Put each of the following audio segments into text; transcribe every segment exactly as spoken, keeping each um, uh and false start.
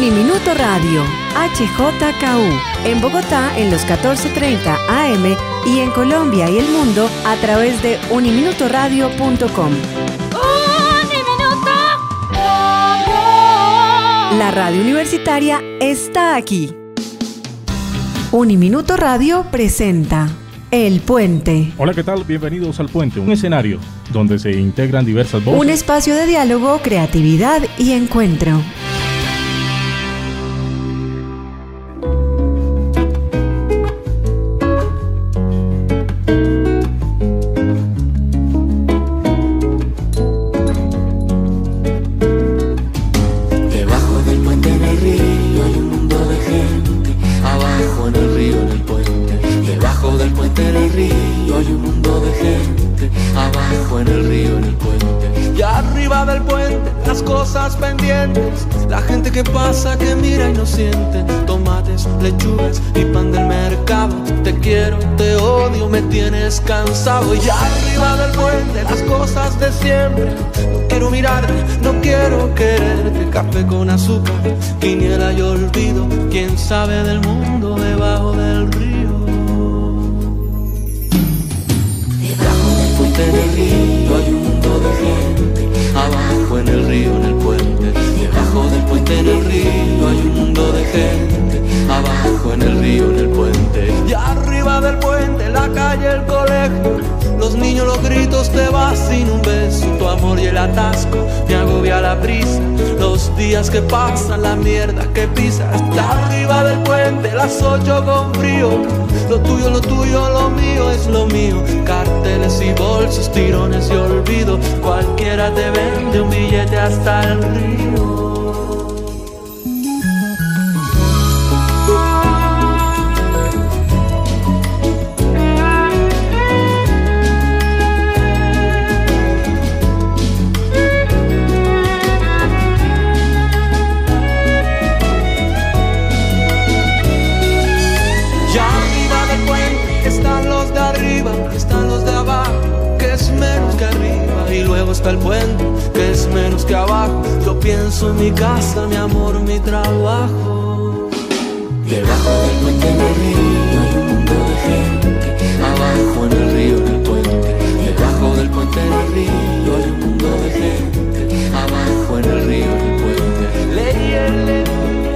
Uniminuto Radio, H J K U, en Bogotá en los catorce treinta A M y en Colombia y el mundo a través de uniminuto radio punto com. ¡Uniminuto Radio! La radio universitaria está aquí. Uniminuto Radio presenta El Puente. Hola, ¿qué tal? Bienvenidos al Puente, un escenario donde se integran diversas voces. Un espacio de diálogo, creatividad y encuentro. Pendientes, la gente que pasa, que mira y no siente. Tomates, lechugas y pan del mercado. Te quiero, te odio, me tienes cansado. Y arriba del puente, las cosas de siempre. No quiero mirarte, no quiero quererte. Café con azúcar, quiniela y olvido. Quién sabe del mundo debajo del río. Debajo del puente del río hay un mundo de gente. Abajo en el río, en el puente. Debajo del puente en el río hay un mundo de gente. Abajo en el río, en el puente. Y arriba del puente, la calle, el colegio. Los niños, los gritos, te vas sin un beso. Tu amor y el atasco, me agobia la prisa. Los días que pasan, la mierda que pisas. Está arriba del puente, las ocho con frío. Lo tuyo, lo tuyo, lo mío es lo mío. Carteles y bolsos, tirones y olvido. Cualquiera te vende un billete hasta el río. Está el puente, que es menos que abajo. Yo pienso en mi casa, mi amor, mi trabajo. Debajo del puente en el río hay un mundo de gente. Abajo en el río, en el puente. Debajo del puente en el río hay un mundo de gente. Abajo en el río, en el puente. Leyele.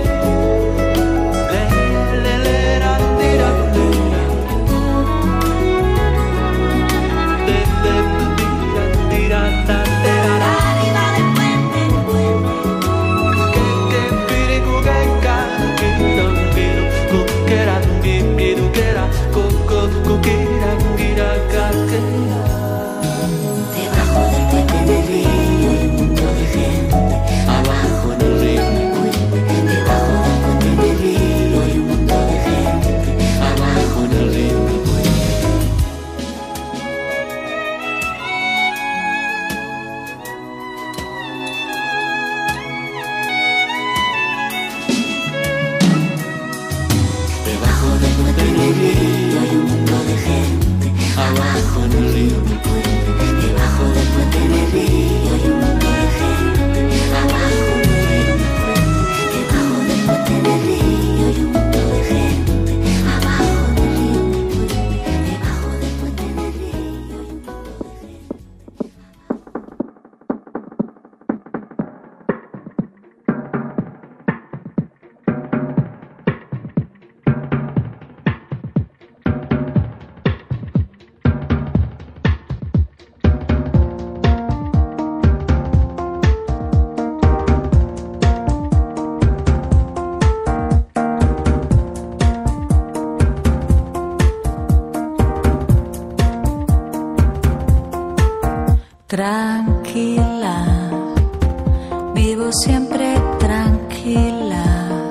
Tranquila, vivo siempre tranquila.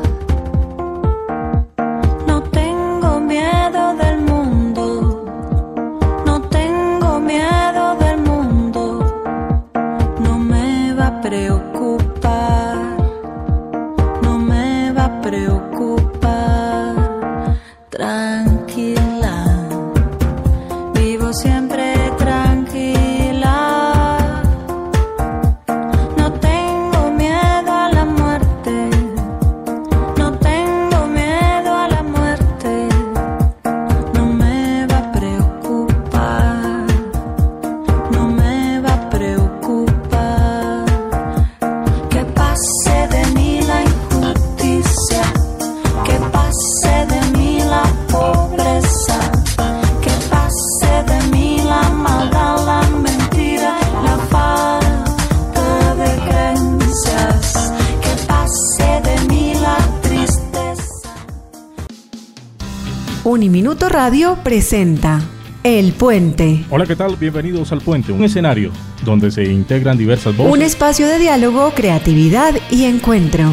No tengo miedo del mundo, no tengo miedo del mundo. No me va a preocupar, no me va a preocupar. Tranquila, vivo siempre tranquila. No tengo miedo a la muerte. Uniminuto Radio presenta El Puente. Hola, ¿qué tal? Bienvenidos al Puente, un escenario donde se integran diversas voces. Un espacio de diálogo, creatividad y encuentro.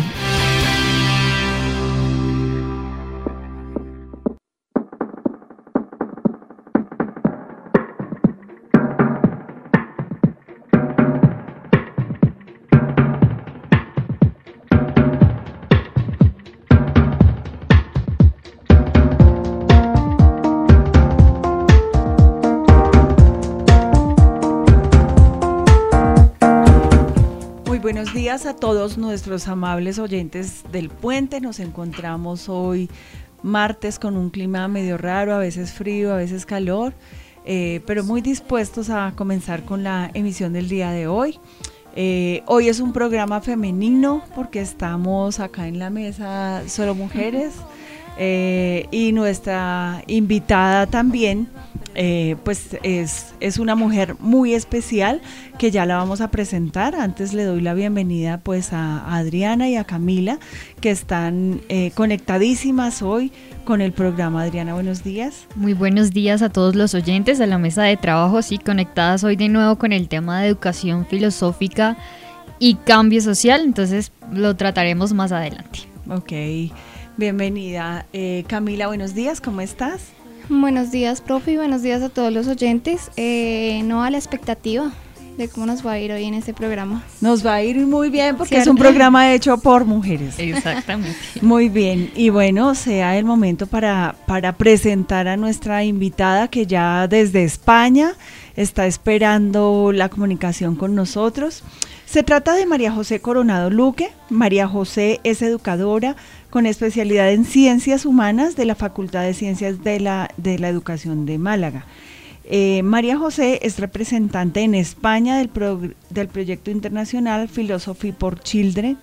Buenos días a todos nuestros amables oyentes del Puente. Nos encontramos hoy martes con un clima medio raro, a veces frío, a veces calor, eh, pero muy dispuestos a comenzar con la emisión del día de hoy. Eh, hoy es un programa femenino porque estamos acá en la mesa solo mujeres, eh, y nuestra invitada también Eh, pues es, es una mujer muy especial que ya la vamos a presentar. Antes le doy la bienvenida pues a Adriana y a Camila, que están eh, conectadísimas hoy con el programa. Adriana, buenos días. Muy buenos días a todos los oyentes de la mesa de trabajo, sí, conectadas hoy de nuevo con el tema de educación filosófica y cambio social, entonces lo trataremos más adelante. Ok, bienvenida. Eh, Camila, buenos días, ¿cómo estás? Buenos días, profe, y buenos días a todos los oyentes. Eh, no a la expectativa de cómo nos va a ir hoy en este programa. Nos va a ir muy bien porque ¿cierto? Es un programa hecho por mujeres. Exactamente. Muy bien, y bueno, sea el momento para, para presentar a nuestra invitada que ya desde España está esperando la comunicación con nosotros. Se trata de María José Coronado Luque. María José es educadora con especialidad en Ciencias Humanas de la Facultad de Ciencias de la, de la Educación de Málaga. Eh, María José es representante en España del, pro, del proyecto internacional Philosophy for Children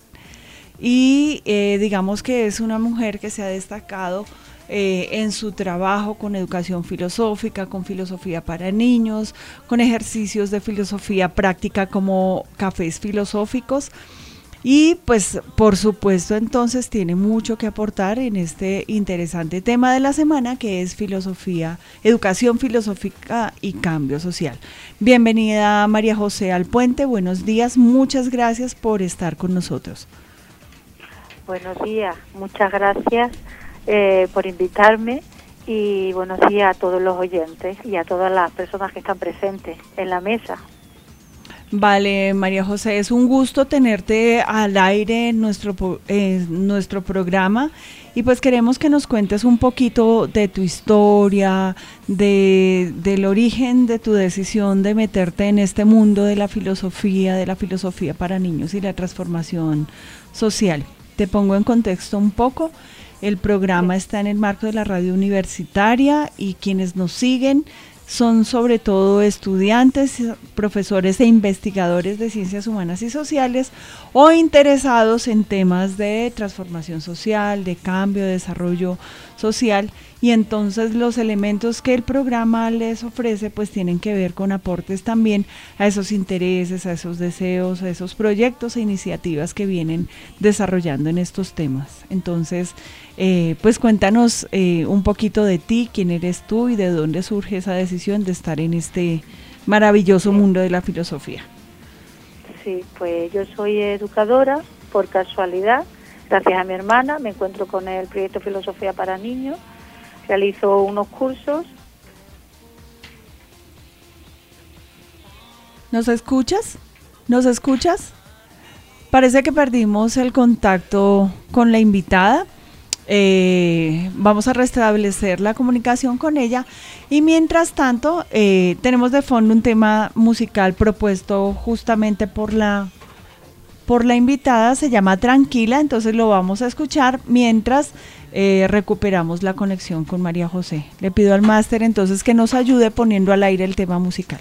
y eh, digamos que es una mujer que se ha destacado eh, en su trabajo con educación filosófica, con filosofía para niños, con ejercicios de filosofía práctica como cafés filosóficos. Y pues por supuesto entonces tiene mucho que aportar en este interesante tema de la semana, que es filosofía, educación filosófica y cambio social. Bienvenida María José al Puente, buenos días, muchas gracias por estar con nosotros. Buenos días, muchas gracias eh, por invitarme y buenos días a todos los oyentes y a todas las personas que están presentes en la mesa. Vale, María José, es un gusto tenerte al aire en nuestro, eh, nuestro programa y pues queremos que nos cuentes un poquito de tu historia, de, del origen de tu decisión de meterte en este mundo de la filosofía, de la filosofía para niños y la transformación social. Te pongo en contexto un poco. El programa está en el marco de la radio universitaria y quienes nos siguen son sobre todo estudiantes, profesores e investigadores de ciencias humanas y sociales o interesados en temas de transformación social, de cambio, de desarrollo social, y entonces los elementos que el programa les ofrece pues tienen que ver con aportes también a esos intereses, a esos deseos, a esos proyectos e iniciativas que vienen desarrollando en estos temas. Entonces, eh, pues cuéntanos eh, un poquito de ti, quién eres tú y de dónde surge esa decisión de estar en este maravilloso mundo de la filosofía. Sí, pues yo soy educadora por casualidad, gracias a mi hermana, me encuentro con el proyecto Filosofía para Niños, realizo unos cursos. ¿Nos escuchas? ¿Nos escuchas? Parece que perdimos el contacto con la invitada. Eh, vamos a restablecer la comunicación con ella y mientras tanto eh, tenemos de fondo un tema musical propuesto justamente por la por la invitada, se llama Tranquila, entonces lo vamos a escuchar mientras eh, recuperamos la conexión con María José. Le pido al máster entonces que nos ayude poniendo al aire el tema musical.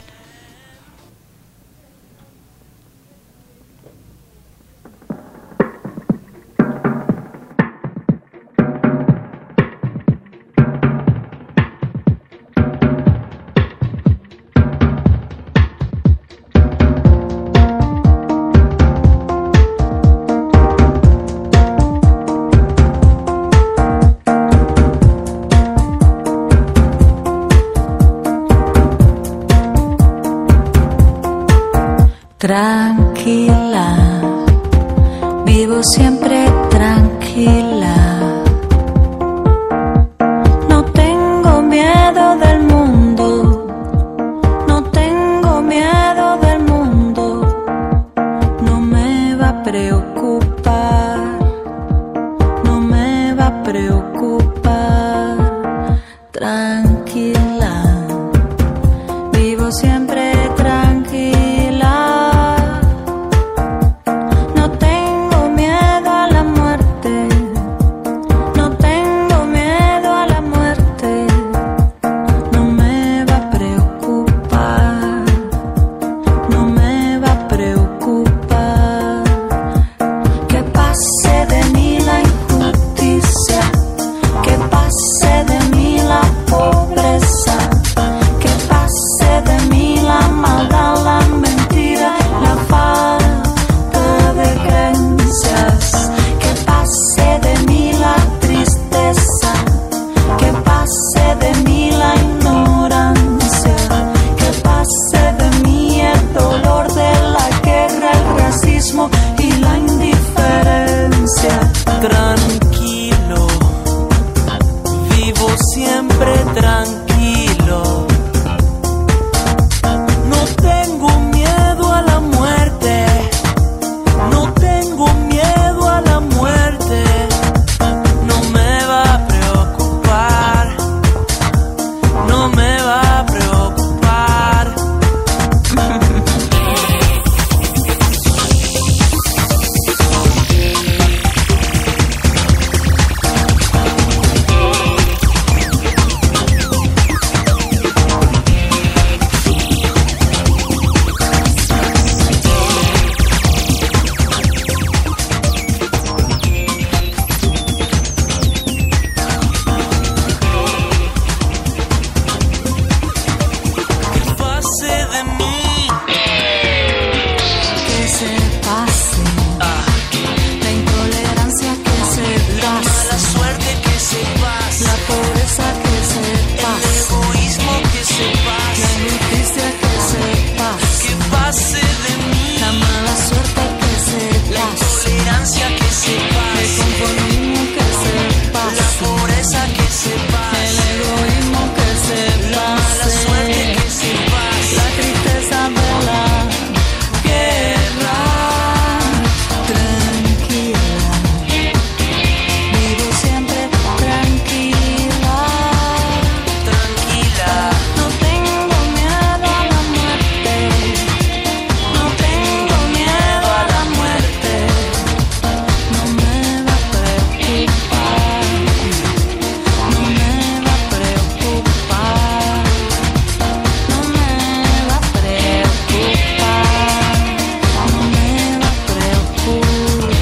tranquila, vivo siempre tranquila. No tengo miedo del mundo, no tengo miedo del mundo, no me va a preocupar, no me va a preocupar, tranquila, vivo siempre tranquila. No tengo miedo a la muerte, no tengo miedo a la muerte, no me va a preocupar, no me va a preocupar. Que pase de mí la injusticia, que pase de mí la pobreza, que pase de mí la maldad, la mentira, la falta de creencias, que pase de mí la tristeza, que pase de mí la ignorancia, que pase de mí el dolor de la guerra, el racismo y la indiferencia. Tranquilo, vivo siempre tranquilo. No tengo miedo a la muerte, no tengo miedo a la muerte, no me va a preocupar, no me va a preocupar. Pase de mí, Que se pase la intolerancia, que se la mala pase suerte que se pase, la pobreza, que se el pase egoísmo que se la pase, injusticia, que se pase que pase de mí, la mala suerte, que se la pase intolerancia que se el pase, conformismo, que se la pase pobreza que se el pase, egoísmo, que se la mala suerte pase que se pase. la tristeza de la guerra. Tranquila, vivo siempre tranquila. Tranquila, No tengo miedo a la muerte, no tengo miedo a la muerte, no me va a preocupar, no me va a preocupar, no me va a preocupar, no me va a preocupar.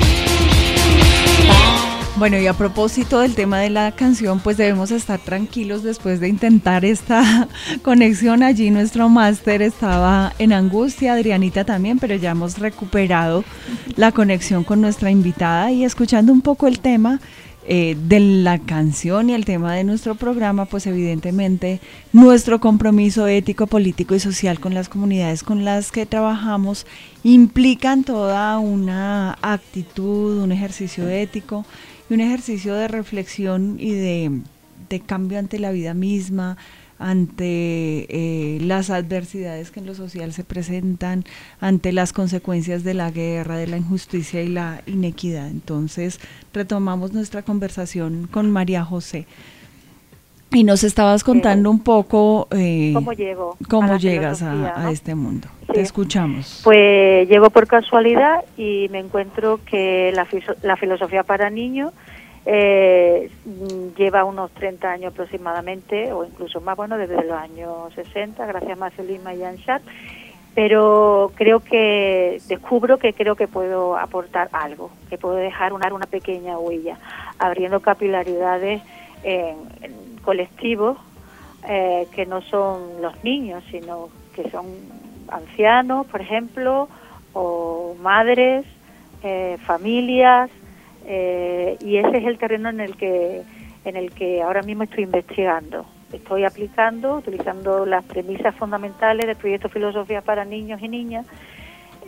Bueno, y a propósito del tema de la canción, pues debemos estar tranquilos después de intentar esta conexión. Allí nuestro máster estaba en angustia, Adrianita también, pero ya hemos recuperado la conexión con nuestra invitada y escuchando un poco el tema eh, de la canción y el tema de nuestro programa, pues evidentemente nuestro compromiso ético, político y social con las comunidades con las que trabajamos implican toda una actitud, un ejercicio ético y un ejercicio de reflexión y de, de cambio ante la vida misma, ante eh, las adversidades que en lo social se presentan, ante las consecuencias de la guerra, de la injusticia y la inequidad. Entonces retomamos nuestra conversación con María José. Y nos estabas contando un poco eh, ¿Cómo llego cómo a la llegas a, filosofía, a no? este mundo. Sí. Te escuchamos. Pues llego por casualidad y me encuentro que la, fiso- la filosofía para niños eh, mm, lleva unos treinta años aproximadamente, o incluso más, bueno, desde los años sesenta, gracias a Marcelina y Anshar, pero creo que descubro que creo que puedo aportar algo, que puedo dejar una, una pequeña huella, abriendo capilaridades en, en colectivos eh, que no son los niños, sino que son ancianos, por ejemplo, o madres, eh, familias, eh, y ese es el terreno en el que en el que ahora mismo estoy investigando. Estoy aplicando, utilizando las premisas fundamentales del proyecto Filosofía para Niños y Niñas,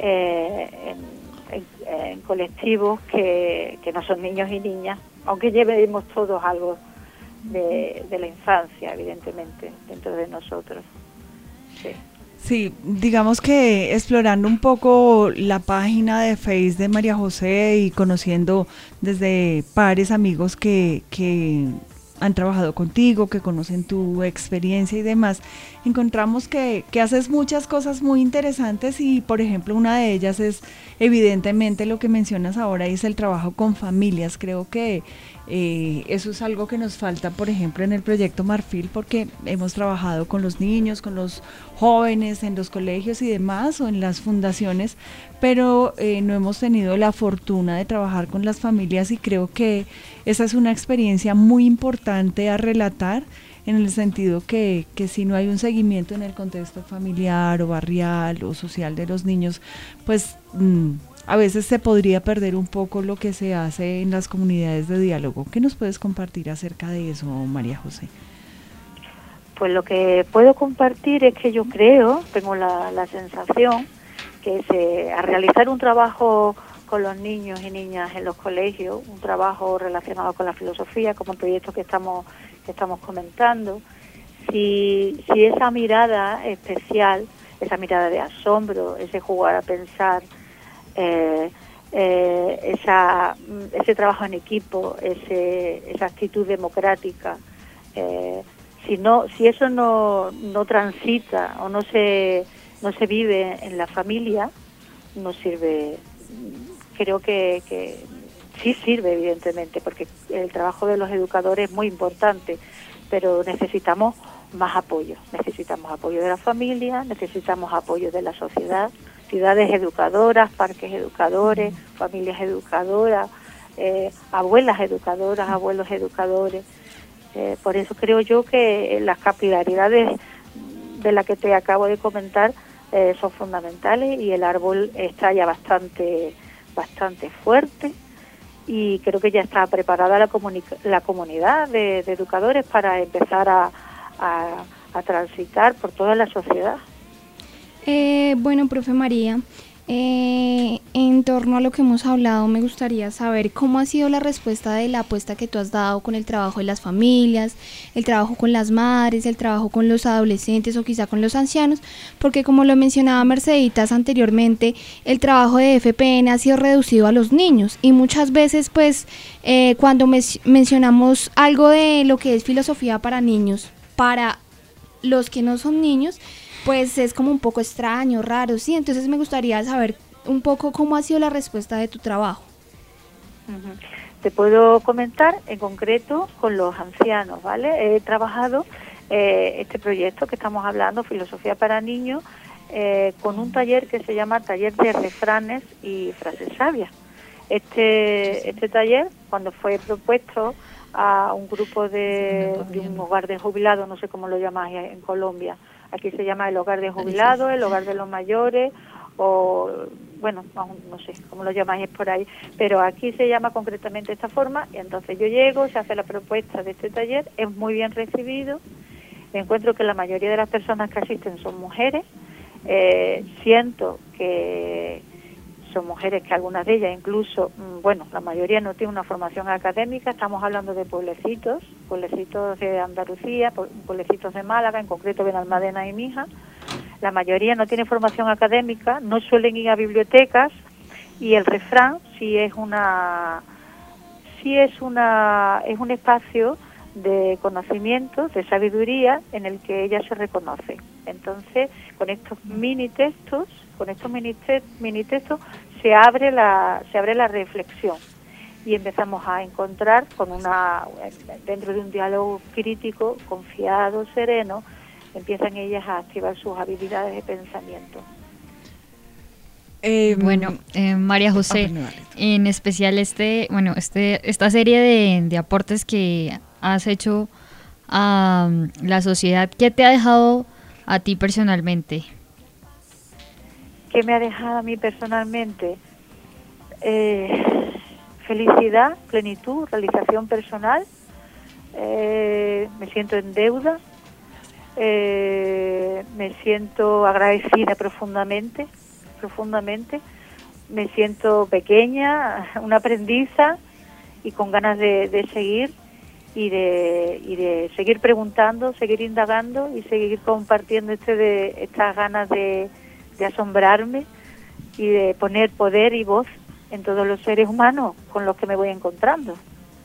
eh, en, en, en colectivos que, que no son niños y niñas, aunque llevemos todos algo de, de la infancia, evidentemente, dentro de nosotros. Sí. Sí, digamos que explorando un poco la página de Face de María José y conociendo desde pares, amigos que, que han trabajado contigo, que conocen tu experiencia y demás, encontramos que, que haces muchas cosas muy interesantes y, por ejemplo, una de ellas es evidentemente lo que mencionas ahora, y es el trabajo con familias. Creo que eh, eso es algo que nos falta, por ejemplo, en el proyecto Marfil, porque hemos trabajado con los niños, con los jóvenes, en los colegios y demás, o en las fundaciones, pero eh, no hemos tenido la fortuna de trabajar con las familias, y creo que esa es una experiencia muy importante a relatar, en el sentido que, que si no hay un seguimiento en el contexto familiar o barrial o social de los niños, pues mmm, a veces se podría perder un poco lo que se hace en las comunidades de diálogo. ¿Qué nos puedes compartir acerca de eso, María José? Pues lo que puedo compartir es que yo creo, tengo la, la sensación, que se, a realizar un trabajo con los niños y niñas en los colegios, un trabajo relacionado con la filosofía, como el proyecto que estamos que estamos comentando, si, si esa mirada especial, esa mirada de asombro, ese jugar a pensar, eh, eh, esa, ese trabajo en equipo, ese, esa actitud democrática, eh, si no, si eso no, no transita o no se, no se vive en la familia, no sirve. Creo que, que sí sirve, evidentemente, porque el trabajo de los educadores es muy importante, pero necesitamos más apoyo. Necesitamos apoyo de la familia, necesitamos apoyo de la sociedad, ciudades educadoras, parques educadores, familias educadoras, eh, abuelas educadoras, abuelos educadores. Eh, por eso creo yo que las capilaridades de las que te acabo de comentar eh, son fundamentales, y el árbol está ya bastante, bastante fuerte, y creo que ya está preparada la, la comunidad de, de educadores para empezar a, a, a transitar por toda la sociedad. Eh, bueno, profe María, eh, en torno a lo que hemos hablado, me gustaría saber cómo ha sido la respuesta de la apuesta que tú has dado con el trabajo de las familias, el trabajo con las madres, el trabajo con los adolescentes o quizá con los ancianos, porque como lo mencionaba Merceditas anteriormente, el trabajo de F P N ha sido reducido a los niños, y muchas veces pues eh, cuando me mencionamos algo de lo que es filosofía para niños, para los que no son niños, pues es como un poco extraño, raro, ¿sí? Entonces me gustaría saber un poco cómo ha sido la respuesta de tu trabajo. Uh-huh. Te puedo comentar en concreto con los ancianos, ¿vale? He trabajado eh, este proyecto que estamos hablando, Filosofía para Niños, eh, con un taller que se llama Taller de Refranes y Frases Sabias. Este, este taller, cuando fue propuesto a un grupo de, de un hogar de jubilados, no sé cómo lo llamáis en Colombia, aquí se llama el hogar de jubilados, el hogar de los mayores, o bueno, no, no sé cómo lo llamáis por ahí, pero aquí se llama concretamente de esta forma, y entonces yo llego, se hace la propuesta de este taller, es muy bien recibido, me encuentro que la mayoría de las personas que asisten son mujeres, eh, siento que son mujeres que algunas de ellas incluso, bueno, la mayoría no tiene una formación académica, estamos hablando de pueblecitos, pueblecitos de Andalucía, pueblecitos de Málaga, en concreto Benalmádena y Mija. La mayoría no tiene formación académica, no suelen ir a bibliotecas, y el refrán sí es una sí es una es un espacio de conocimiento, de sabiduría, en el que ella se reconoce. Entonces, con estos mini textos, con estos mini, te mini textos se abre la se abre la reflexión, y empezamos a encontrar con una dentro de un diálogo crítico, confiado, sereno, empiezan ellas a activar sus habilidades de pensamiento. Eh, bueno, eh, María José, oh, bueno, vale. En especial este, bueno, este, esta serie de, de aportes que has hecho a um, la sociedad, ¿qué te ha dejado a ti personalmente? ¿Qué me ha dejado a mí personalmente? Eh, felicidad, plenitud, realización personal. Eh, me siento en deuda. Eh, me siento agradecida profundamente profundamente. Me siento pequeña, una aprendiza y con ganas de, de seguir y de, y de seguir preguntando, seguir indagando y seguir compartiendo este de, estas ganas de, de asombrarme y de poner poder y voz en todos los seres humanos con los que me voy encontrando.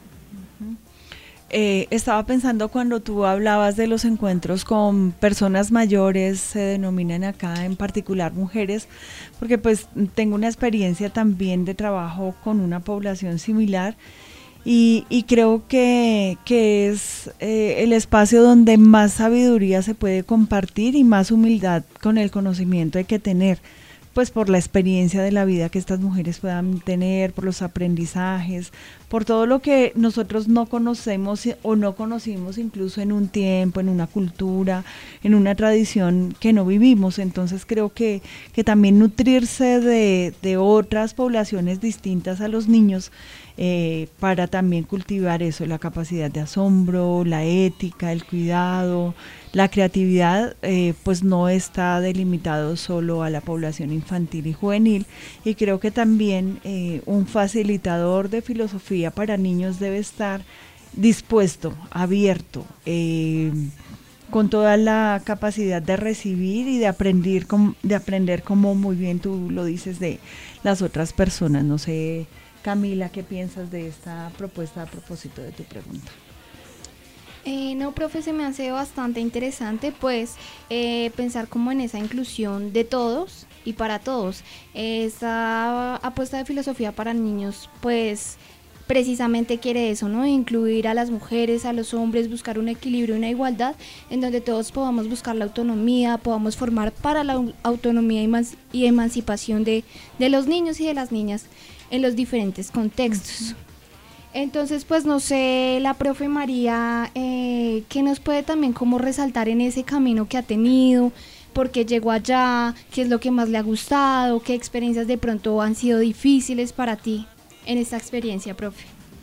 Eh, estaba pensando cuando tú hablabas de los encuentros con personas mayores, se denominan acá en particular mujeres, porque pues tengo una experiencia también de trabajo con una población similar y, y creo que, que es eh, el espacio donde más sabiduría se puede compartir y más humildad con el conocimiento hay que tener, pues por la experiencia de la vida que estas mujeres puedan tener, por los aprendizajes, por todo lo que nosotros no conocemos o no conocimos incluso en un tiempo, en una cultura, en una tradición que no vivimos. Entonces creo que, que también nutrirse de, de otras poblaciones distintas a los niños eh, para también cultivar eso, la capacidad de asombro, la ética, el cuidado, la creatividad, eh, pues no está delimitado solo a la población infantil y juvenil, y creo que también eh, un facilitador de filosofía para niños debe estar dispuesto, abierto, eh, con toda la capacidad de recibir y de aprender, de aprender como muy bien tú lo dices de las otras personas. No sé, Camila, ¿qué piensas de esta propuesta a propósito de tu pregunta? Eh, no, profe, se me hace bastante interesante, pues, eh, pensar como en esa inclusión de todos y para todos. Esa apuesta de filosofía para niños, pues, precisamente quiere eso, ¿no? Incluir a las mujeres, a los hombres, buscar un equilibrio y una igualdad en donde todos podamos buscar la autonomía, podamos formar para la autonomía y, emanci- y emancipación de, de los niños y de las niñas en los diferentes contextos. Entonces, pues no sé, la profe María, eh, ¿qué nos puede también como resaltar en ese camino que ha tenido? ¿Por qué llegó allá? ¿Qué es lo que más le ha gustado? ¿Qué experiencias de pronto han sido difíciles para ti en esta experiencia, profe?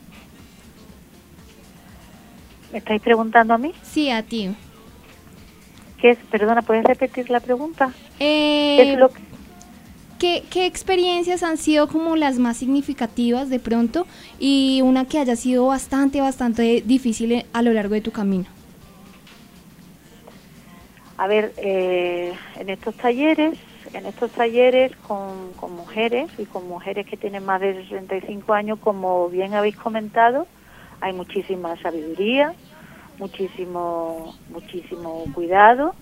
¿Me estáis preguntando a mí? Sí, a ti. ¿Qué es? Perdona, ¿puedes repetir la pregunta? Eh, ¿Qué es lo que... ¿Qué, ¿Qué experiencias han sido como las más significativas de pronto y una que haya sido bastante, bastante difícil a lo largo de tu camino? A ver, eh, en estos talleres, en estos talleres con, con mujeres y con mujeres que tienen más de sesenta y cinco años, como bien habéis comentado, hay muchísima sabiduría, muchísimo, muchísimo cuidado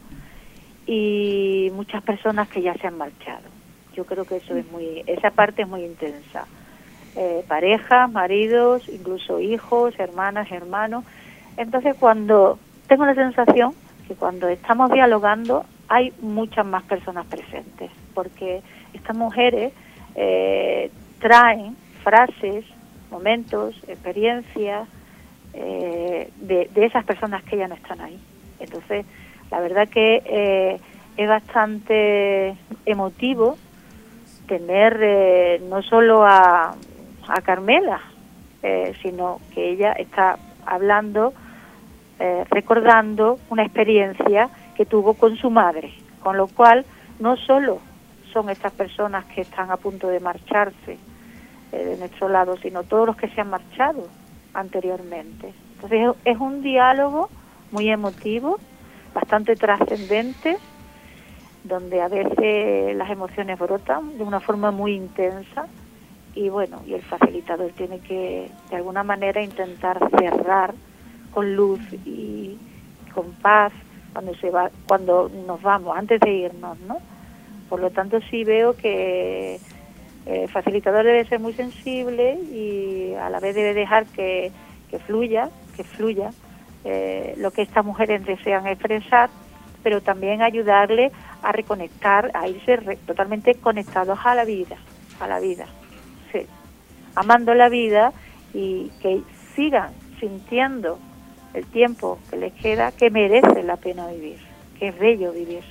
y muchas personas que ya se han marchado. Yo creo que eso es muy, esa parte es muy intensa. Eh, parejas, maridos, incluso hijos, hermanas, hermanos. Entonces, cuando tengo la sensación que cuando estamos dialogando hay muchas más personas presentes, porque estas mujeres eh, traen frases, momentos, experiencias eh, de, de esas personas que ya no están ahí. Entonces, la verdad que eh, es bastante emotivo tener eh, no solo a, a Carmela, eh, sino que ella está hablando, eh, recordando una experiencia que tuvo con su madre, con lo cual no solo son estas personas que están a punto de marcharse eh, de nuestro lado, sino todos los que se han marchado anteriormente. Entonces es un diálogo muy emotivo, bastante trascendente, donde a veces las emociones brotan de una forma muy intensa y bueno, y el facilitador tiene que de alguna manera intentar cerrar con luz y con paz cuando se va, cuando nos vamos, antes de irnos, ¿no? Por lo tanto sí veo que el facilitador debe ser muy sensible y a la vez debe dejar que, que fluya, que fluya eh, lo que estas mujeres desean expresar, pero también ayudarle a reconectar, a irse re, totalmente conectados a la vida, a la vida, sí, amando la vida y que sigan sintiendo el tiempo que les queda, que merece la pena vivir, que es bello vivir.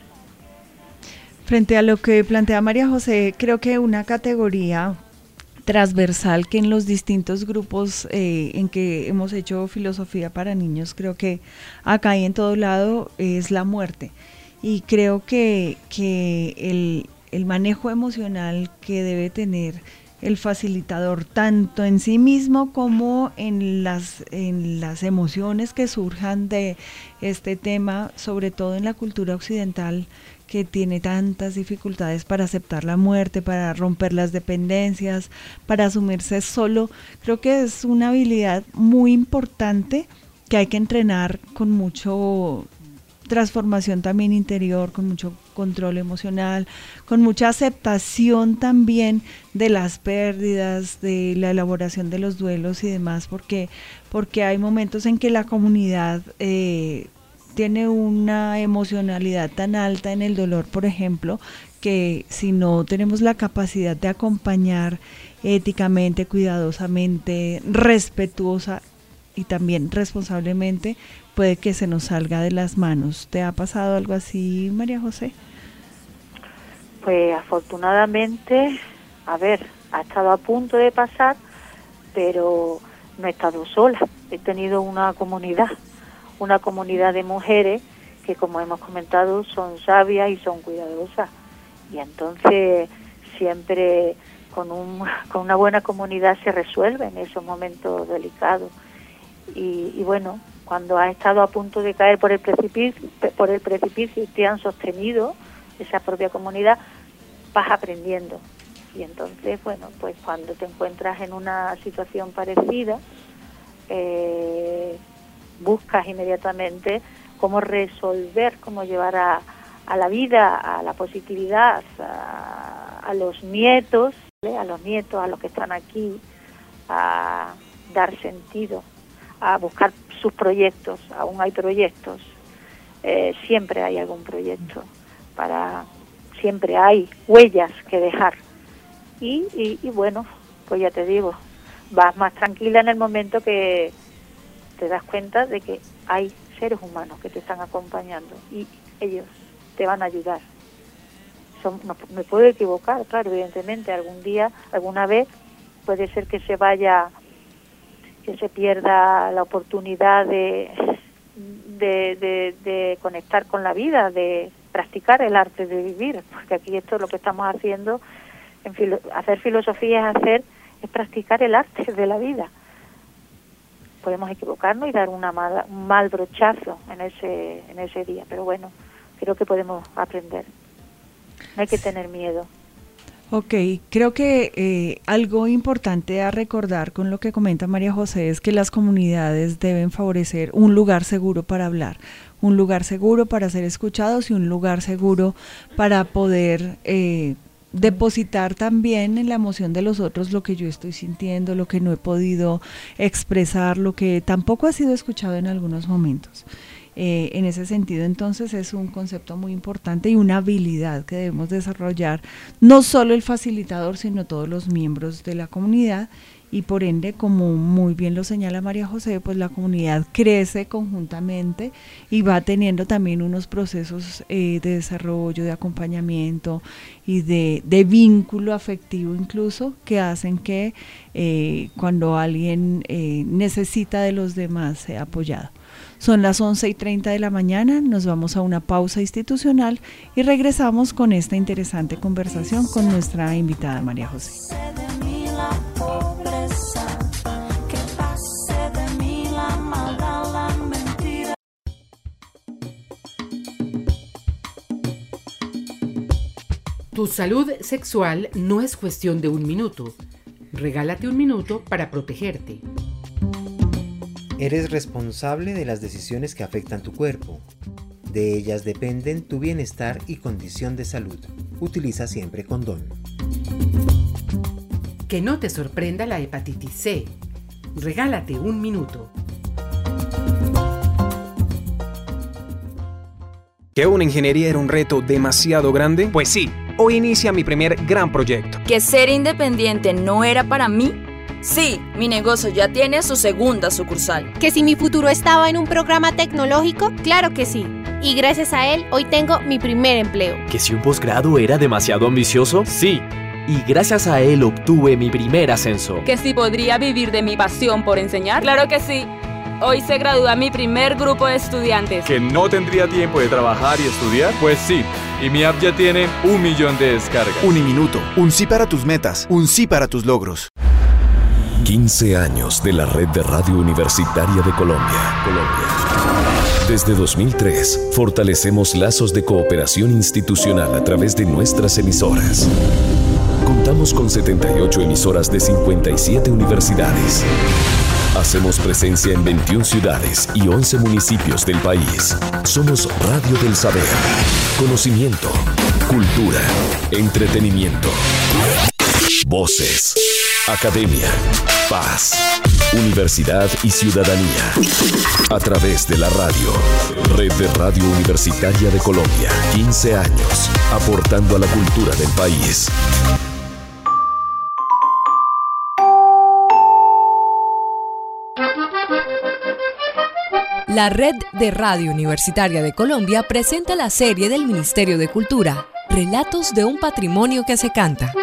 Frente a lo que plantea María José, creo que una categoría transversal que en los distintos grupos eh, en que hemos hecho filosofía para niños, creo que acá y en todo lado es la muerte. Y creo que, que el, el manejo emocional que debe tener el facilitador, tanto en sí mismo como en las, en las emociones que surjan de este tema, sobre todo en la cultura occidental, que tiene tantas dificultades para aceptar la muerte, para romper las dependencias, para asumirse solo. Creo que es una habilidad muy importante que hay que entrenar con mucho transformación también interior, con mucho control emocional, con mucha aceptación también de las pérdidas, de la elaboración de los duelos y demás, porque, porque hay momentos en que la comunidad eh, tiene una emocionalidad tan alta en el dolor, por ejemplo, que si no tenemos la capacidad de acompañar éticamente, cuidadosamente, respetuosa y también responsablemente, puede que se nos salga de las manos. ¿Te ha pasado algo así, María José? Pues afortunadamente, a ver, ha estado a punto de pasar, pero no he estado sola. He tenido una comunidad, una comunidad de mujeres que, como hemos comentado, son sabias y son cuidadosas. Y entonces siempre con, un, con una buena comunidad se resuelven esos momentos delicados. Y, y bueno, cuando has estado a punto de caer por el precipicio, por el precipicio y te han sostenido esa propia comunidad, vas aprendiendo. Y entonces, bueno, pues cuando te encuentras en una situación parecida, eh, buscas inmediatamente cómo resolver, cómo llevar a, a la vida, a la positividad, a, a los nietos, ¿eh? a los nietos, a los que están aquí, a dar sentido, a buscar sus proyectos. Aún hay proyectos, eh, siempre hay algún proyecto, para siempre hay huellas que dejar. Y, y, y bueno, pues ya te digo, vas más tranquila en el momento que te das cuenta de que hay seres humanos que te están acompañando y ellos te van a ayudar. Son, no, me puedo equivocar, claro, evidentemente, algún día, alguna vez puede ser que se vaya, que se pierda la oportunidad de, de, de, de conectar con la vida, de practicar el arte de vivir, porque aquí esto es lo que estamos haciendo, en filo, hacer filosofía es hacer, es practicar el arte de la vida. Podemos equivocarnos y dar una mala, un mal brochazo en ese, en ese día, pero bueno, creo que podemos aprender. No hay que tener miedo. Ok, creo que eh, algo importante a recordar con lo que comenta María José es que las comunidades deben favorecer un lugar seguro para hablar, un lugar seguro para ser escuchados y un lugar seguro para poder eh, depositar también en la emoción de los otros lo que yo estoy sintiendo, lo que no he podido expresar, lo que tampoco ha sido escuchado en algunos momentos. Eh, en ese sentido, entonces, es un concepto muy importante y una habilidad que debemos desarrollar, no solo el facilitador, sino todos los miembros de la comunidad, y por ende, como muy bien lo señala María José, pues la comunidad crece conjuntamente y va teniendo también unos procesos eh, de desarrollo, de acompañamiento y de, de vínculo afectivo incluso, que hacen que eh, cuando alguien eh, necesita de los demás sea apoyado. Son las once y treinta de la mañana, nos vamos a una pausa institucional y regresamos con esta interesante conversación con nuestra invitada María José. Tu salud sexual no es cuestión de un minuto. Regálate un minuto para protegerte. Eres responsable de las decisiones que afectan tu cuerpo. De ellas dependen tu bienestar y condición de salud. Utiliza siempre condón. Que no te sorprenda la hepatitis C. Regálate un minuto. ¿Que una ingeniería era un reto demasiado grande? Pues sí, hoy inicia mi primer gran proyecto. ¿Que ser independiente no era para mí? Sí, mi negocio ya tiene su segunda sucursal. ¿Que si mi futuro estaba en un programa tecnológico? Claro que sí. Y gracias a él, hoy tengo mi primer empleo. ¿Que si un posgrado era demasiado ambicioso? Sí. Y gracias a él obtuve mi primer ascenso. ¿Que si podría vivir de mi pasión por enseñar? Claro que sí. Hoy se gradúa mi primer grupo de estudiantes. ¿Que no tendría tiempo de trabajar y estudiar? Pues sí, y mi app ya tiene un millón de descargas. Uniminuto, un sí para tus metas, un sí para tus logros. quince años de la Red de Radio Universitaria de Colombia. Colombia. Desde dos mil tres, fortalecemos lazos de cooperación institucional a través de nuestras emisoras. Contamos con setenta y ocho emisoras de cincuenta y siete universidades. Hacemos presencia en veintiuna ciudades y once municipios del país. Somos Radio del Saber. Conocimiento, cultura, entretenimiento. Voces, academia, paz, universidad y ciudadanía. A través de la radio. Red de Radio Universitaria de Colombia. quince años, aportando a la cultura del país. La Red de Radio Universitaria de Colombia presenta la serie del Ministerio de Cultura, Relatos de un Patrimonio que se canta.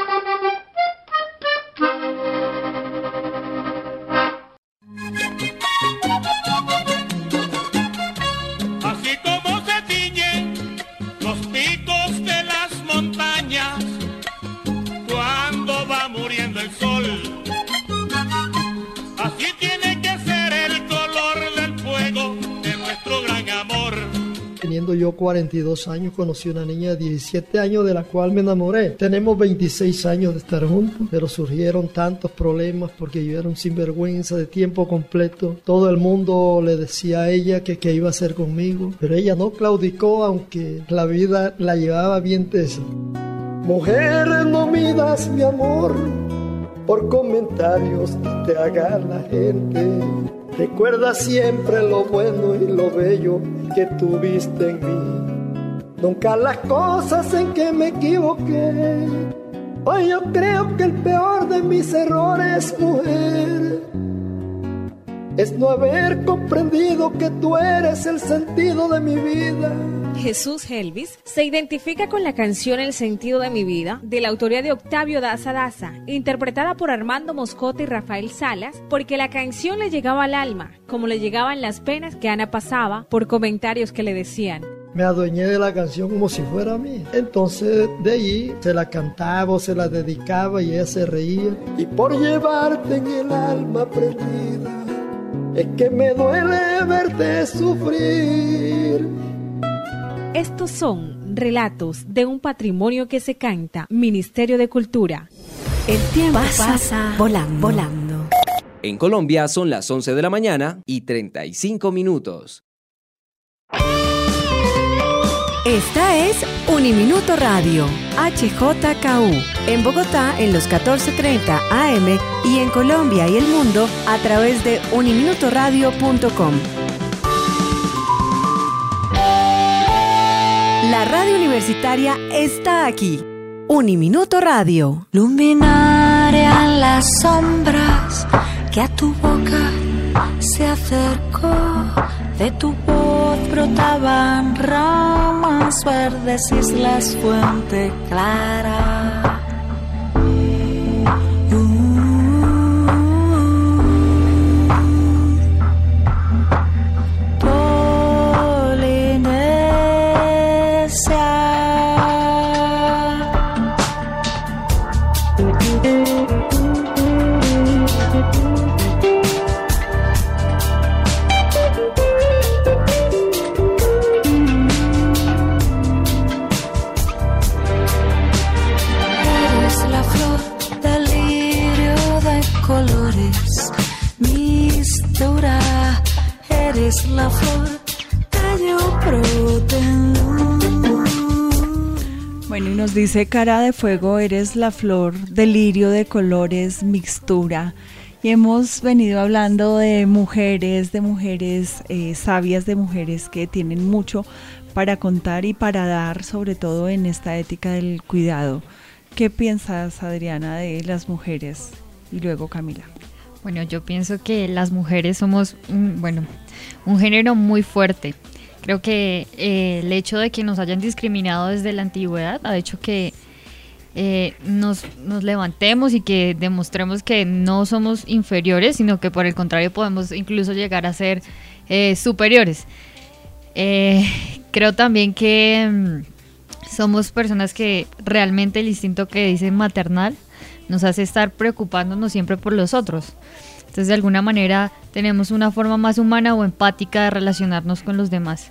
Así como se tiñen los picos de las montañas cuando va muriendo el sol, así tiene que ser el color del fuego de nuestro gran amor. Teniendo yo cuarenta y dos años, conocí una niña de diecisiete años de la cual me enamoré. Tenemos veintiséis años de estar juntos, pero surgieron tantos problemas porque yo era un sinvergüenza de tiempo completo. Todo el mundo le decía a ella que qué iba a hacer conmigo, pero ella no claudicó, aunque la vida la llevaba bien tesa. Mujer, no midas mi amor por comentarios que te haga la gente. Recuerda siempre lo bueno y lo bello que tuviste en mí. Nunca las cosas en que me equivoqué. Hoy yo creo que el peor de mis errores, mujer, es no haber comprendido que tú eres el sentido de mi vida. Jesús Helvis se identifica con la canción El sentido de mi vida, de la autoría de Octavio Daza Daza, interpretada por Armando Moscote y Rafael Salas, porque la canción le llegaba al alma, como le llegaban las penas que Ana pasaba por comentarios que le decían. Me adueñé de la canción como si fuera a mí. Entonces de ahí se la cantaba o se la dedicaba y ella se reía. Y por llevarte en el alma prendida, es que me duele verte sufrir. Estos son relatos de un patrimonio que se canta, Ministerio de Cultura. El tiempo pasa, pasa volando, volando. En Colombia son las once de la mañana y treinta y cinco minutos. Esta es Uniminuto Radio, H J K U, en Bogotá en los catorce treinta A M y en Colombia y el mundo a través de uniminuto radio punto com. La radio universitaria está aquí. Uniminuto Radio. Luminaria en las sombras que a tu boca se acercó. De tu voz brotaban ramas verdes, islas, fuente clara. La flor tallo pretendo. Bueno, y nos dice Cara de Fuego, eres la flor, delirio de colores, mixtura. Y hemos venido hablando de mujeres, de mujeres eh, sabias, de mujeres que tienen mucho para contar y para dar, sobre todo en esta ética del cuidado. ¿Qué piensas, Adriana, de las mujeres? Y luego Camila. Bueno, yo pienso que las mujeres somos, un, bueno, un género muy fuerte. Creo que eh, el hecho de que nos hayan discriminado desde la antigüedad ha hecho que eh, nos, nos levantemos y que demostremos que no somos inferiores, sino que por el contrario podemos incluso llegar a ser eh, superiores. Eh, creo también que mm, somos personas que realmente el instinto que dicen maternal nos hace estar preocupándonos siempre por los otros. Entonces, de alguna manera, tenemos una forma más humana o empática de relacionarnos con los demás.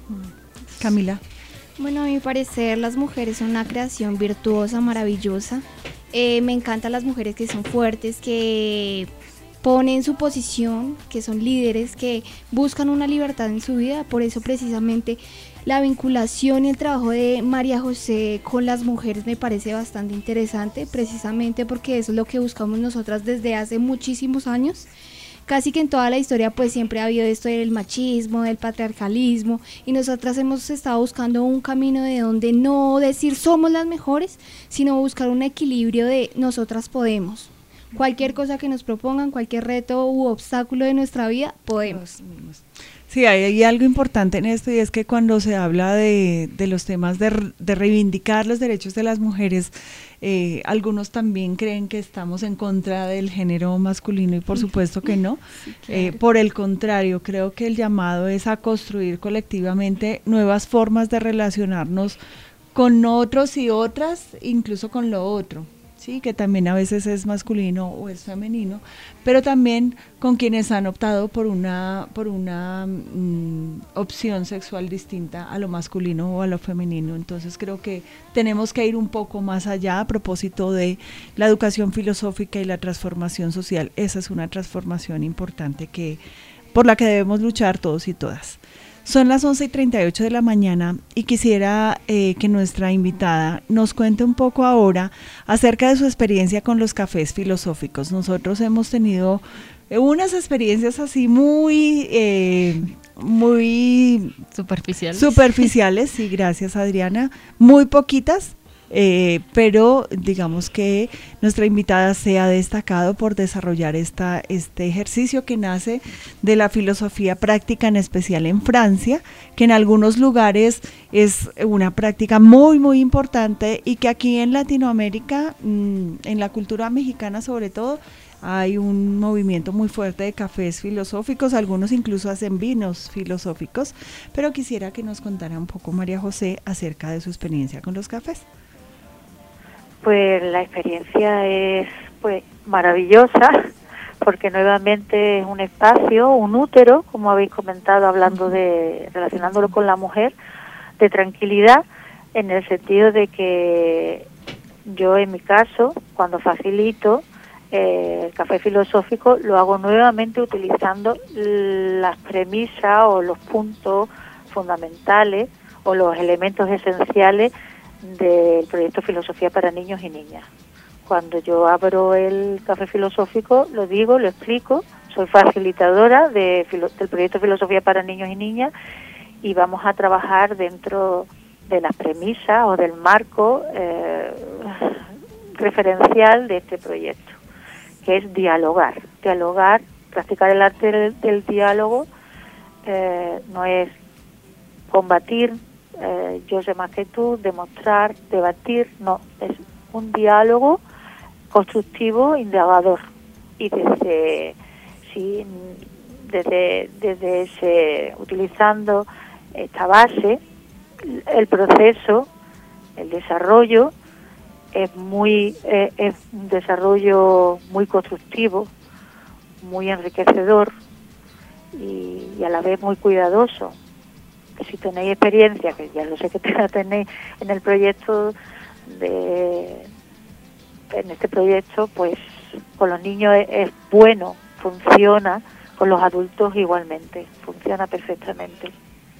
Camila. Bueno, a mi parecer, las mujeres son una creación virtuosa, maravillosa. Eh, me encantan las mujeres que son fuertes, que ponen su posición, que son líderes, que buscan una libertad en su vida. Por eso, precisamente, la vinculación y el trabajo de María José con las mujeres me parece bastante interesante, precisamente porque eso es lo que buscamos nosotras desde hace muchísimos años. Casi que en toda la historia pues siempre ha habido esto del machismo, del patriarcalismo, y nosotras hemos estado buscando un camino de donde no decir somos las mejores, sino buscar un equilibrio de nosotras podemos. Cualquier cosa que nos propongan, cualquier reto u obstáculo de nuestra vida, podemos. Sí, hay, hay algo importante en esto, y es que cuando se habla de, de los temas de, de reivindicar los derechos de las mujeres, eh, algunos también creen que estamos en contra del género masculino, y por supuesto que no. Sí, claro. eh, por el contrario, creo que el llamado es a construir colectivamente nuevas formas de relacionarnos con otros y otras, incluso con lo otro. Sí, que también a veces es masculino o es femenino, pero también con quienes han optado por una por una mm, opción sexual distinta a lo masculino o a lo femenino. Entonces creo que tenemos que ir un poco más allá a propósito de la educación filosófica y la transformación social. Esa es una transformación importante que por la que debemos luchar todos y todas. Son las once y treinta y ocho de la mañana y quisiera eh, que nuestra invitada nos cuente un poco ahora acerca de su experiencia con los cafés filosóficos. Nosotros hemos tenido eh, unas experiencias así muy, eh, muy superficiales. Superficiales, sí, gracias Adriana, muy poquitas. Eh, pero digamos que nuestra invitada se ha destacado por desarrollar esta, este ejercicio que nace de la filosofía práctica, en especial en Francia, que en algunos lugares es una práctica muy muy importante, y que aquí en Latinoamérica, mmm, en la cultura mexicana sobre todo, hay un movimiento muy fuerte de cafés filosóficos, algunos incluso hacen vinos filosóficos, pero quisiera que nos contara un poco María José acerca de su experiencia con los cafés. Pues la experiencia es pues maravillosa, porque nuevamente es un espacio, un útero, como habéis comentado, hablando de, relacionándolo con la mujer, de tranquilidad, en el sentido de que yo en mi caso, cuando facilito eh, el café filosófico, lo hago nuevamente utilizando las premisas o los puntos fundamentales o los elementos esenciales del proyecto Filosofía para Niños y Niñas. Cuando yo abro el café filosófico, lo digo, lo explico, soy facilitadora de, del proyecto Filosofía para Niños y Niñas, y vamos a trabajar dentro de las premisas o del marco eh, referencial de este proyecto, que es dialogar, dialogar, practicar el arte del, del diálogo, eh, no es combatir, Eh, yo sé más que tú, demostrar, debatir, no, es un diálogo constructivo, indagador, y desde sí, desde desde ese, utilizando esta base, el proceso, el desarrollo es muy eh, es un desarrollo muy constructivo, muy enriquecedor y, y a la vez muy cuidadoso. Si tenéis experiencia, que ya lo sé que la tenéis en el proyecto, de en este proyecto, pues con los niños es, es bueno, funciona, con los adultos igualmente, funciona perfectamente.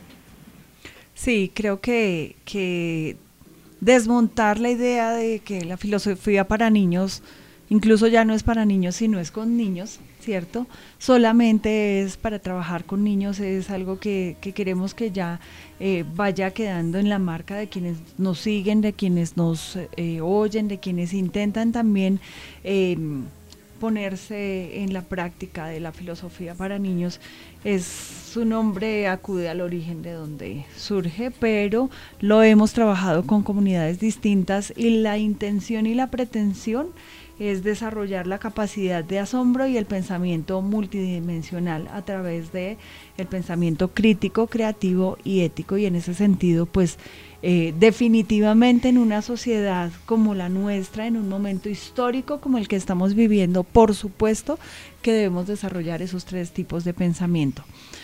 Sí, creo que, que desmontar la idea de que la filosofía para niños incluso ya no es para niños, sino es con niños, ¿cierto? Solamente es para trabajar con niños, es algo que, que queremos que ya eh, vaya quedando en la marca de quienes nos siguen, de quienes nos eh, oyen, de quienes intentan también eh, ponerse en la práctica de la filosofía para niños, es su nombre acude al origen de donde surge, pero lo hemos trabajado con comunidades distintas y la intención y la pretensión es desarrollar la capacidad de asombro y el pensamiento multidimensional a través de el pensamiento crítico, creativo y ético, y en ese sentido pues eh, definitivamente en una sociedad como la nuestra, en un momento histórico como el que estamos viviendo, por supuesto que debemos desarrollar esos tres tipos de pensamiento.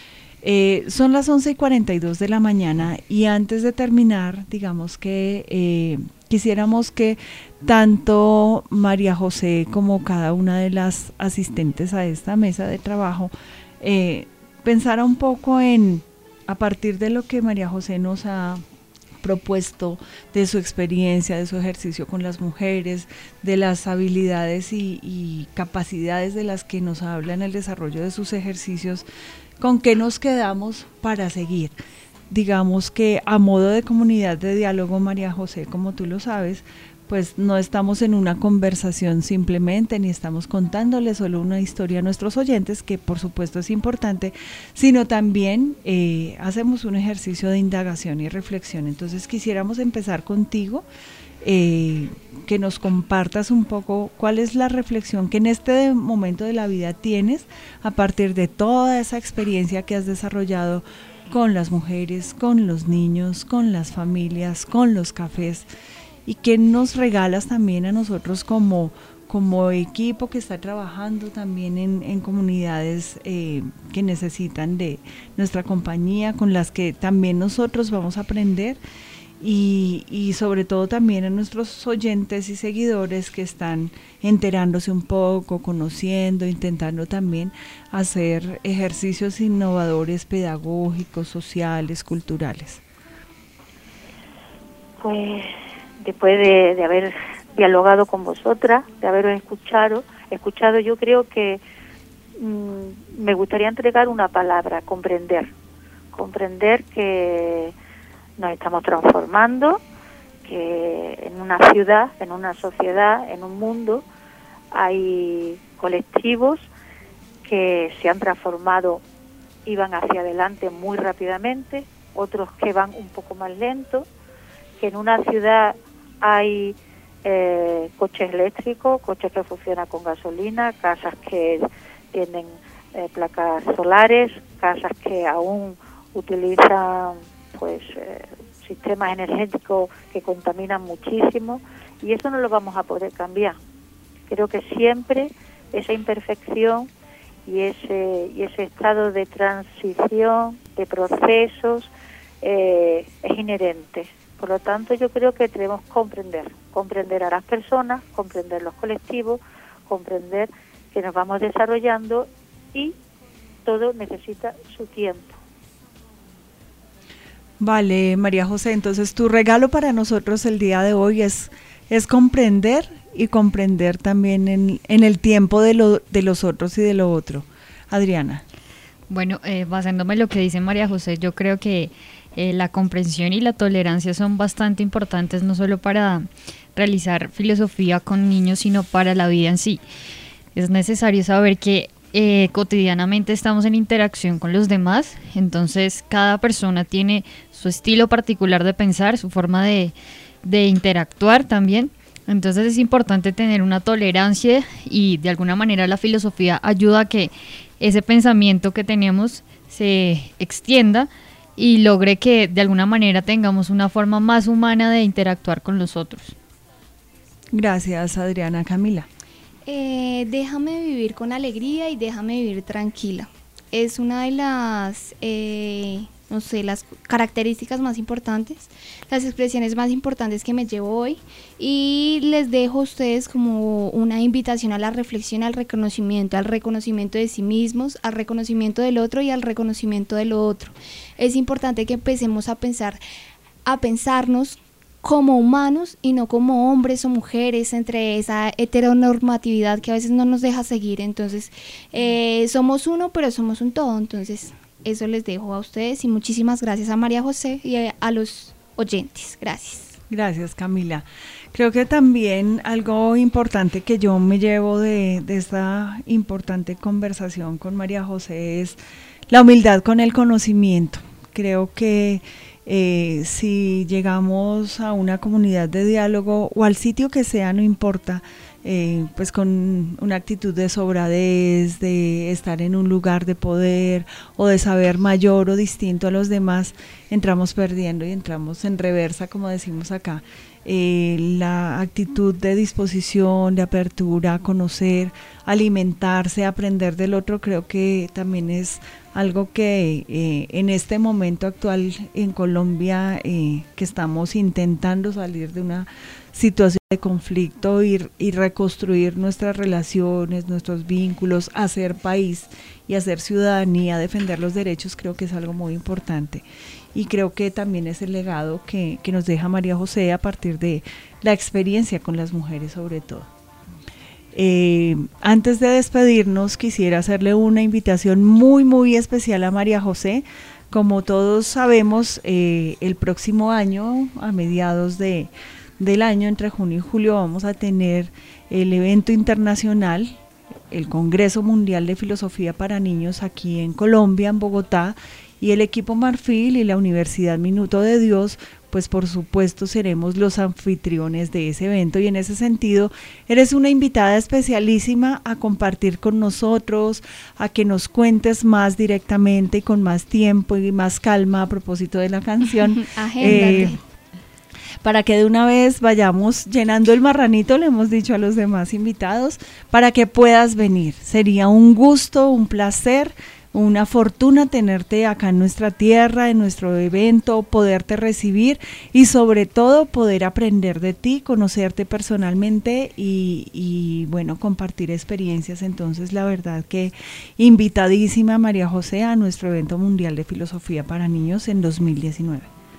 Eh, son las once y cuarenta y dos de la mañana y antes de terminar, digamos que eh, quisiéramos que tanto María José como cada una de las asistentes a esta mesa de trabajo eh, pensara un poco en, a partir de lo que María José nos ha propuesto, de su experiencia, de su ejercicio con las mujeres, de las habilidades y, y capacidades de las que nos habla en el desarrollo de sus ejercicios, ¿con qué nos quedamos para seguir? Digamos que a modo de comunidad de diálogo, María José, como tú lo sabes, pues no estamos en una conversación simplemente, ni estamos contándole solo una historia a nuestros oyentes, que por supuesto es importante, sino también eh, hacemos un ejercicio de indagación y reflexión. Entonces quisiéramos empezar contigo, eh, que nos compartas un poco cuál es la reflexión que en este momento de la vida tienes a partir de toda esa experiencia que has desarrollado con las mujeres, con los niños, con las familias, con los cafés, y que nos regalas también a nosotros como, como equipo que está trabajando también en, en comunidades eh, que necesitan de nuestra compañía, con las que también nosotros vamos a aprender, y, y sobre todo también a nuestros oyentes y seguidores que están enterándose un poco, conociendo, intentando también hacer ejercicios innovadores, pedagógicos, sociales, culturales. Pues después de, de haber dialogado con vosotras, de haberos escuchado, escuchado yo creo que mmm, me gustaría entregar una palabra: comprender. Comprender que nos estamos transformando, que en una ciudad, en una sociedad, en un mundo, hay colectivos que se han transformado y van hacia adelante muy rápidamente, otros que van un poco más lento, que en una ciudad hay eh, coches eléctricos, coches que funcionan con gasolina, casas que tienen eh, placas solares, casas que aún utilizan pues eh, sistemas energéticos que contaminan muchísimo, y eso no lo vamos a poder cambiar. Creo que siempre esa imperfección y ese y ese estado de transición, de procesos, eh, es inherente. Por lo tanto, yo creo que debemos comprender, comprender a las personas, comprender los colectivos, comprender que nos vamos desarrollando y todo necesita su tiempo. Vale, María José, entonces tu regalo para nosotros el día de hoy es, es comprender y comprender también en, en el tiempo de, lo, de los otros y de lo otro. Adriana. Bueno, eh, basándome en lo que dice María José, yo creo que eh, la comprensión y la tolerancia son bastante importantes, no solo para realizar filosofía con niños, sino para la vida en sí. Es necesario saber que Eh, cotidianamente estamos en interacción con los demás, entonces cada persona tiene su estilo particular de pensar, su forma de, de interactuar también, entonces es importante tener una tolerancia, y de alguna manera la filosofía ayuda a que ese pensamiento que tenemos se extienda y logre que de alguna manera tengamos una forma más humana de interactuar con los otros. Gracias, Adriana. Camila. Eh, déjame vivir con alegría y déjame vivir tranquila. Es una de las, eh, no sé, las características más importantes, las expresiones más importantes que me llevo hoy, y les dejo a ustedes como una invitación a la reflexión, al reconocimiento, al reconocimiento de sí mismos, al reconocimiento del otro y al reconocimiento de lo otro. Es importante que empecemos a pensar, a pensarnos como humanos y no como hombres o mujeres, entre esa heteronormatividad que a veces no nos deja seguir. Entonces, eh, somos uno, pero somos un todo. Entonces, eso les dejo a ustedes, y muchísimas gracias a María José y a, a los oyentes. Gracias. Gracias, Camila. Creo que también algo importante que yo me llevo de, de esta importante conversación con María José es la humildad con el conocimiento. Creo que eh, si llegamos a una comunidad de diálogo o al sitio que sea, no importa, eh, pues con una actitud de sobradez, de estar en un lugar de poder o de saber mayor o distinto a los demás, entramos perdiendo y entramos en reversa, como decimos acá. Eh, la actitud de disposición, de apertura, conocer, alimentarse, aprender del otro, creo que también es algo que eh, en este momento actual en Colombia, eh, que estamos intentando salir de una situación de conflicto y, y reconstruir nuestras relaciones, nuestros vínculos, hacer país y hacer ciudadanía, defender los derechos, creo que es algo muy importante. Y creo que también es el legado que, que nos deja María José a partir de la experiencia con las mujeres sobre todo. Eh, antes de despedirnos, quisiera hacerle una invitación muy muy especial a María José. Como todos sabemos, eh, el próximo año, a mediados de, del año, entre junio y julio, vamos a tener el evento internacional, el Congreso Mundial de Filosofía para Niños aquí en Colombia, en Bogotá, y el equipo Marfil y la Universidad Minuto de Dios, pues por supuesto seremos los anfitriones de ese evento, y en ese sentido eres una invitada especialísima a compartir con nosotros, a que nos cuentes más directamente y con más tiempo y más calma a propósito de la canción. eh, para que de una vez vayamos llenando el marranito, le hemos dicho a los demás invitados, para que puedas venir. Sería un gusto, un placer, una fortuna tenerte acá en nuestra tierra, en nuestro evento, poderte recibir y sobre todo poder aprender de ti, conocerte personalmente y, y bueno, compartir experiencias. Entonces la verdad que invitadísima María José a nuestro evento mundial de filosofía para niños en dos mil diecinueve.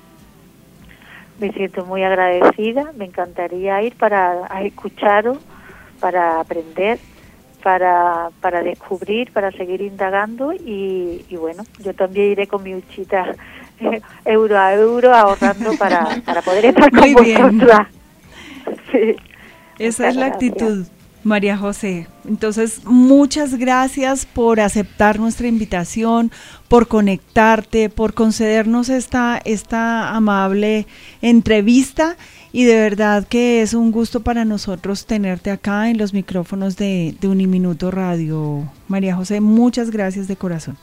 Me siento muy agradecida, me encantaría ir para escucharos, para aprender, para para descubrir, para seguir indagando y, y bueno, yo también iré con mi huchita eh, euro a euro ahorrando para, para poder estar con vosotras. Sí. Esa es la actitud, María José. Entonces, muchas gracias por aceptar nuestra invitación, por conectarte, por concedernos esta, esta amable entrevista. Y de verdad que es un gusto para nosotros tenerte acá en los micrófonos de, de Uniminuto Radio. María José, muchas gracias de corazón.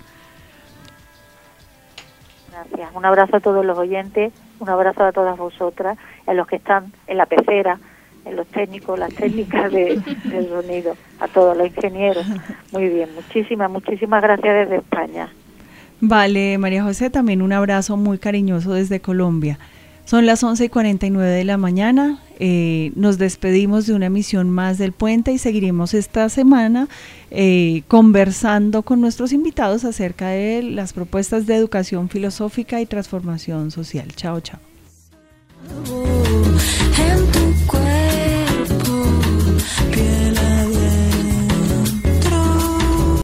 Gracias. Un abrazo a todos los oyentes, un abrazo a todas vosotras, a los que están en la pecera, en los técnicos, las técnicas de, del sonido, a todos los ingenieros. Muy bien, muchísimas, muchísimas gracias desde España. Vale, María José, también un abrazo muy cariñoso desde Colombia. Son las once y cuarenta y nueve de la mañana, eh, nos despedimos de una emisión más del Puente y seguiremos esta semana eh, conversando con nuestros invitados acerca de las propuestas de educación filosófica y transformación social. Chao, chao.